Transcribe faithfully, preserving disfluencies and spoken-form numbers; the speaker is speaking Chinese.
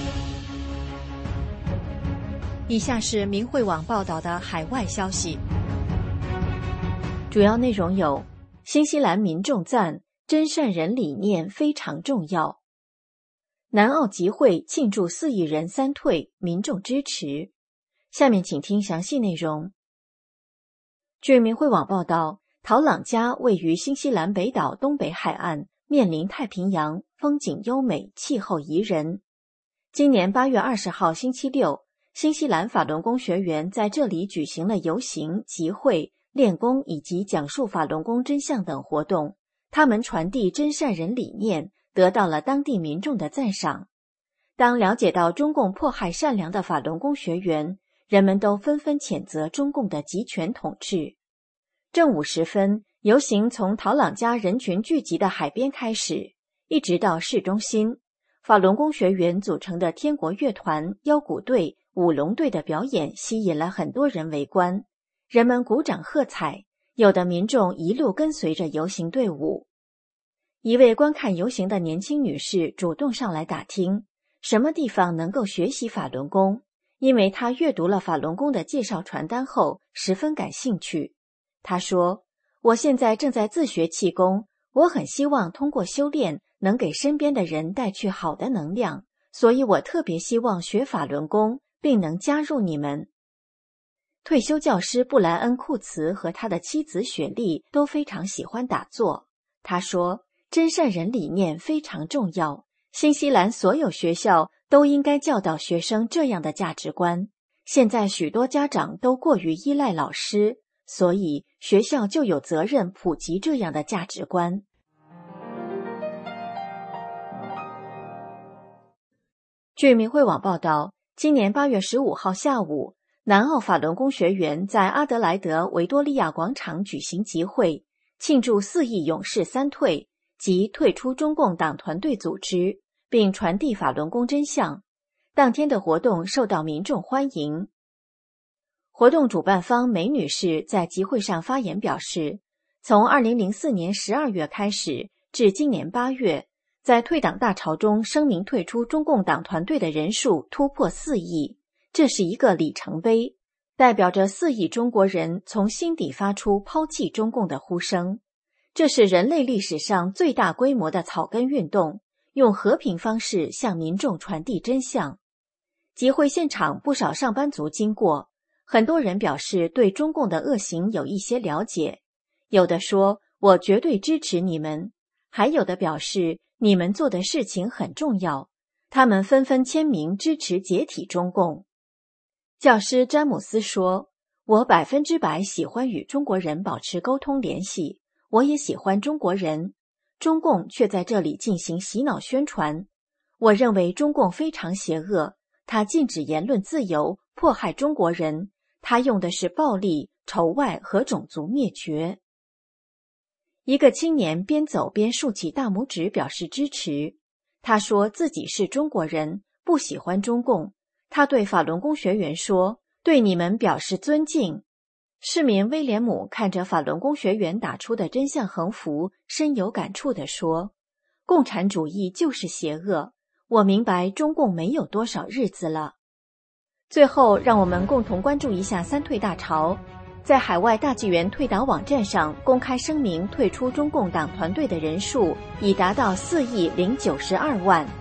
以下是明慧网报道的海外消息， 主要内容有：新西兰民众赞真善人理念非常重要；南澳集会庆祝四亿人三退，民众支持。下面请听详细内容。据明慧网报道，陶朗加位于新西兰北岛东北海岸，面临太平洋，风景优美，气候宜人。今年八月二十号星期六，新西兰法轮功学员在这里举行了游行、集会、练功以及讲述法轮功真相等活动。他们传递真善人理念，得到了当地民众的赞赏。当了解到中共迫害善良的法轮功学员，人们都纷纷谴责中共的集权统治。正午时分，游行从陶朗加人群聚集的海边开始，一直到市中心。法轮功学员组成的天国乐团、腰鼓队、舞龙队的表演吸引了很多人围观，人们鼓掌喝彩，有的民众一路跟随着游行队伍。一位观看游行的年轻女士主动上来打听，什么地方能够学习法轮功，因为她阅读了法轮功的介绍传单后十分感兴趣。她说，我现在正在自学气功，我很希望通过修炼能给身边的人带去好的能量，所以我特别希望学法轮功，并能加入你们。退休教师布莱恩·库茨和他的妻子雪莉都非常喜欢打坐。他说，真善人理念非常重要，新西兰所有学校都应该教导学生这样的价值观。现在许多家长都过于依赖老师，所以学校就有责任普及这样的价值观。据明慧网报道，今年八月十五号下午，南澳法轮功学员在阿德莱德维多利亚广场举行集会，庆祝四亿勇士三退，即退出中共党团队组织，并传递法轮功真相。当天的活动受到民众欢迎。活动主办方梅女士在集会上发言表示，从二零零四年十二月开始至今年八月，在退党大潮中声明退出中共党团队的人数突破四亿，这是一个里程碑，代表着四亿中国人从心底发出抛弃中共的呼声。这是人类历史上最大规模的草根运动，用和平方式向民众传递真相。集会现场不少上班族经过，很多人表示对中共的恶行有一些了解，有的说我绝对支持你们，还有的表示你们做的事情很重要，他们纷纷签名支持解体中共。教师詹姆斯说，我百分之百喜欢与中国人保持沟通联系，我也喜欢中国人，中共却在这里进行洗脑宣传。我认为中共非常邪恶，他禁止言论自由，迫害中国人，他用的是暴力、仇外和种族灭绝。一个青年边走边竖起大拇指表示支持，他说自己是中国人，不喜欢中共。他对法轮功学员说，对你们表示尊敬。市民威廉姆看着法轮功学员打出的真相横幅，深有感触地说，共产主义就是邪恶，我明白中共没有多少日子了。最后，让我们共同关注一下三退大潮。在海外大纪元退党网站上公开声明退出中共党团队的人数已达到四亿零九十二万。